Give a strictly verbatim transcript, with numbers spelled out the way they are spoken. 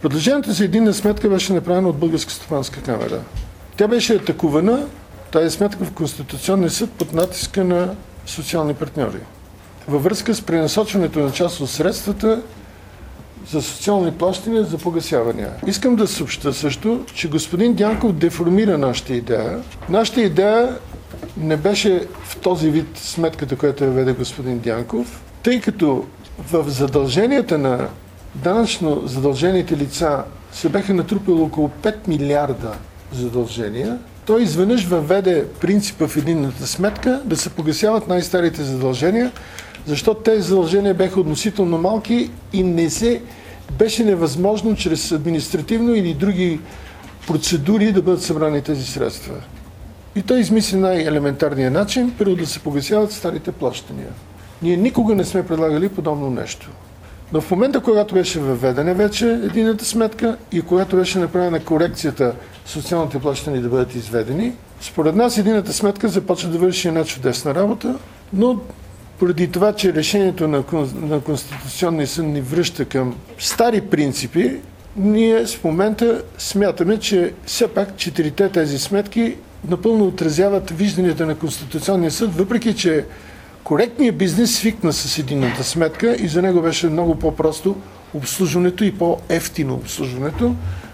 Предложението за единна сметка беше направено от Българска стопанска камера. Тя беше атакувана, тази сметка в Конституционния съд, под натиска на социални партньори. Във връзка с пренасочването на част от средствата за социални плащания за погасявания. Искам да съобща също, че господин Дянков деформира нашата идея. Нашата идея не беше в този вид сметката, която я веде господин Дянков, тъй като в задълженията на данъчно задължените лица се бяха натрупали около пет милиарда задължения. Той изведнъж въведе принципа в единната сметка да се погасяват най-старите задължения, защото тези задължения бяха относително малки и не се беше невъзможно чрез административно или други процедури да бъдат събрани тези средства. И той измисли най-елементарния начин, първо да се погасяват старите плащания. Ние никога не сме предлагали подобно нещо. Но в момента, когато беше въведена вече единната сметка и когато беше направена корекцията социалните плащания да бъдат изведени, според нас единната сметка започва да върши една чудесна работа, но поради това, че решението на, на Конституционния съд ни връща към стари принципи, ние в момента смятаме, че все пак четирите тези сметки напълно отразяват вижданията на Конституционния съд, въпреки че коректният бизнес свикна с единната сметка и за него беше много по-просто обслужването и по-евтино обслужването.